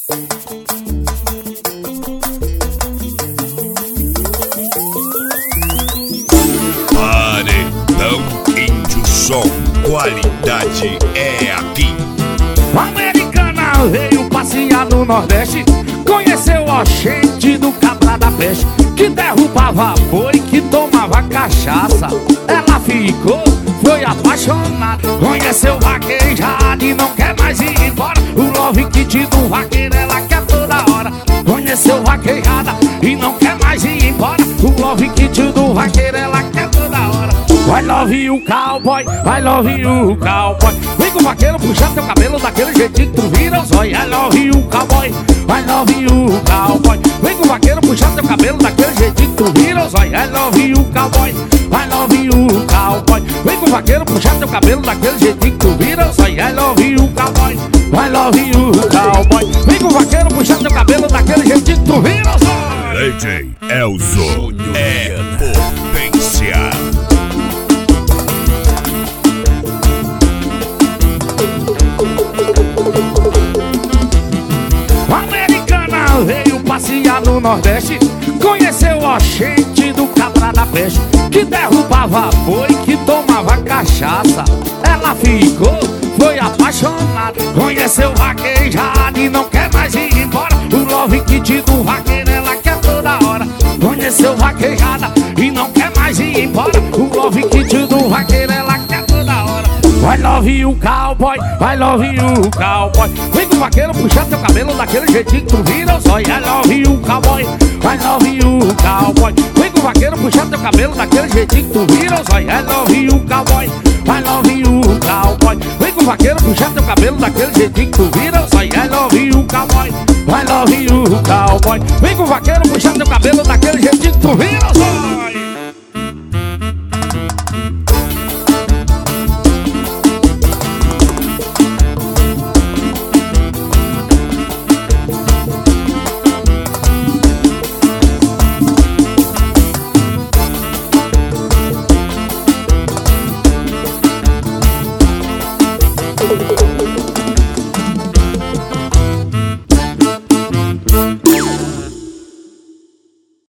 Paredão Índio Som, qualidade é aqui. A americana veio passear no Nordeste, conheceu o oxente do cabra da peste, que derrubava boi, que tomava cachaça. Ela ficou, foi apaixonada, conheceu vaquejada e não quer mais ir embora. O love kit do vaqueiro ela quer toda hora. Conheceu vaquejada e não quer mais ir embora. O love kit do vaqueiro ela quer toda hora. I love you cowboy, I love you cowboy. Vem com o vaqueiro puxar teu cabelo daquele jeitinho que tu vira os olhos. I love you cowboy, I love you cowboy. Vem com o vaqueiro puxar teu cabelo daquele jeitinho que tu vira os olhos. I love you cowboy, I love you cowboy. Vem com o vaqueiro puxar teu cabelo daquele jeitinho que tu vira os olhos. I love you cowboy, I love you cowboy. Vem com o vaqueiro puxar teu cabelo daquele jeitinho que tu vira os olhos. DJ Elzo é potência. A americana veio passear no Nordeste, conheceu o oxente do cabra da peste, que derrubava boi, que tomava cachaça. Ela ficou, foi apaixonada, conheceu vaquejada e não quer mais ir embora. O love kit do vaqueiro ela quer toda hora. Conheceu vaquejada e não quer mais ir embora. O love kit do vaqueiro ela quer toda hora. I love you cowboy, I love you cowboy. Vem com o vaqueiro puxar teu cabelo daquele jeitinho que tu vira os olhos. I love you cowboy, I love you cowboy. Vem com o vaqueiro puxar teu cabelo daquele jeitinho que tu vira os olhos. I love you cowboy, I love you cowboy. Vem com o vaqueiro puxar teu cabelo daquele jeitinho que tu vira os olhos. I love you cowboy, I love you cowboy. Vem com o vaqueiro puxar teu cabelo daquele